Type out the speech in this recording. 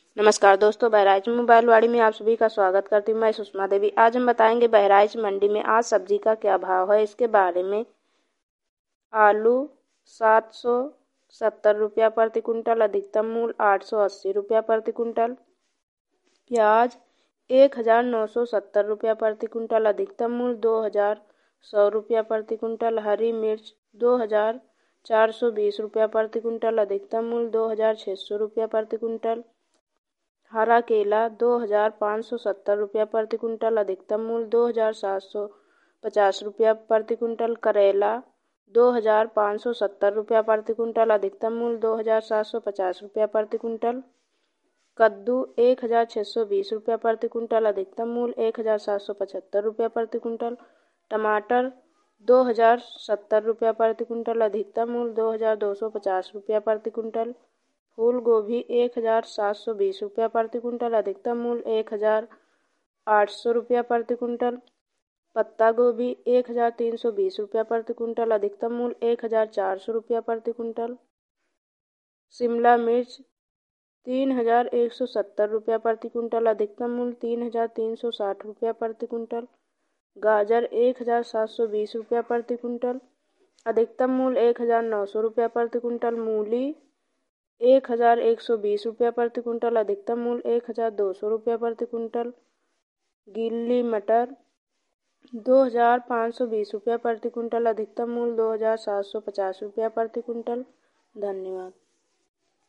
नमस्कार दोस्तों, बहराइच मोबाइल वाड़ी में आप सभी का स्वागत करती हूँ। मैं सुषमा देवी। आज हम बताएंगे बहराइच मंडी में आज सब्जी का क्या भाव है, इसके बारे में। आलू 770 रुपया प्रति कुंटल, अधिकतम मूल्य 880 रुपया प्रति कुंटल। प्याज 1970 रुपया प्रति कुंटल, अधिकतम मूल्य 2100 रुपया प्रति कुंटल। हरी मिर्च 2420 रुपया प्रति कुंटल, अधिकतम मूल्य 2600 रुपया प्रति कुंटल। हरा केला 2570 रुपया प्रति कुंटल, अधिकतम मूल्य 2750 रुपया प्रति कुंटल। करेला 2570 रुपया प्रति कुंटल, अधिकतम मूल्य 2750 रुपया प्रति कुंटल। कद्दू 1620 रुपया प्रति कुंटल, अधिकतम मूल्य 1775 रुपया प्रति कुंटल। टमाटर 2070 रुपया प्रति कुंटल, अधिकतम मूल्य 2250 रुपया प्रति कुंटल। फूल गोभी 1720 रुपया प्रति कुंटल, अधिकतम मूल्य 1800 रुपया प्रति कुंटल। पत्ता गोभी 1320 रुपया प्रति कुंटल, अधिकतम मूल्य 1400 रुपया प्रति कुंटल। शिमला मिर्च 3170 रुपया प्रति कुंटल, अधिकतम मूल्य 3360 रुपया प्रति कुंटल। गाजर 1720 रुपया प्रति कुंटल, अधिकतम मूल्य 1900 रुपया प्रति कुंटल। मूली 1120 रुपया प्रति कुंटल, अधिकतम मूल्य 1200 रुपया प्रति कुंटल। गीली मटर 2520 रुपया प्रति कुंटल, अधिकतम मूल्य 2750 रुपया प्रति कुंटल। धन्यवाद।